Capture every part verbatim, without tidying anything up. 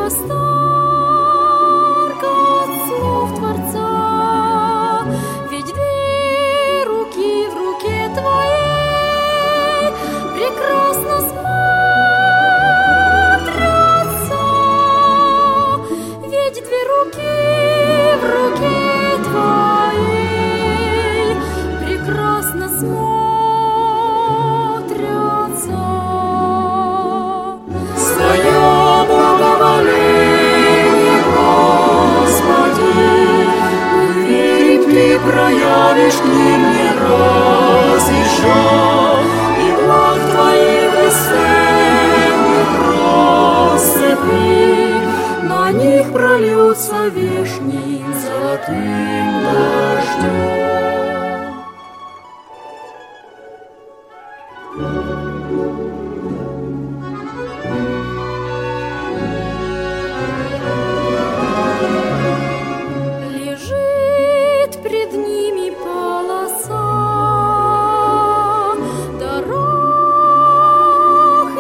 восторг от слов Творца, ведь две руки в руке Твоей прекрасно смотрятся, ведь две руки в руке Твоей прекрасно смотрятся. Свое благоволение, Господи, мы верим, Ты проявишь к ним не раз еще, и благ Твоих бесценных россыпи на них прольются вешним золотым дождем. Лежит пред ними полоса дорог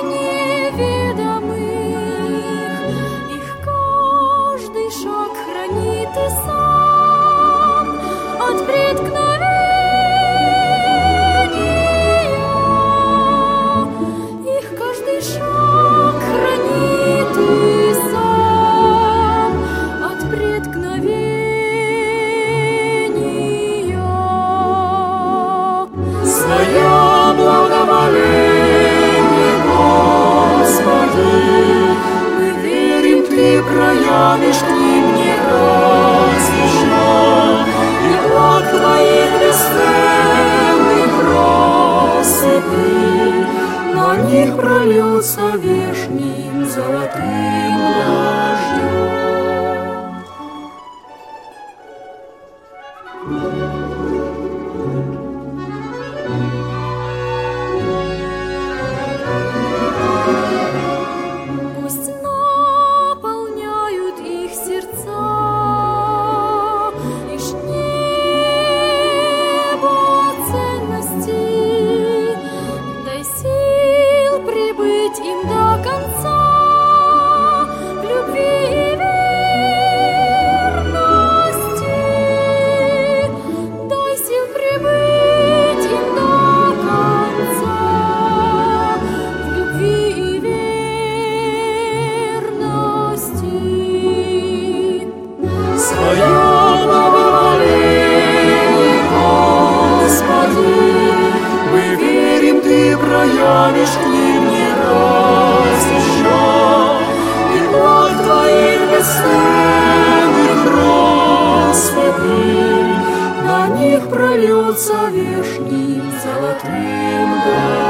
неведомых, их каждый шаг хранит и сам от преткновения. Их каждый шаг хранит и сам от преткновения. Свое благоволение, Господи, мы верим, Ты проявишь к ним не раз еще, и благ Твоих бесценных россыпи на них прольются вешним золотым дождем. Пусть наполняют их сердца лишь небо ценностей, дай сил прибыть им до конца в любви и верности. Дай сил прибыть им до конца в любви и верности. Свое благоволение, Господи, мы верим, Ты проявишь к ним не раз еще, и благ Твоих бесценных россыпи на них прольются вешним золотым дождем.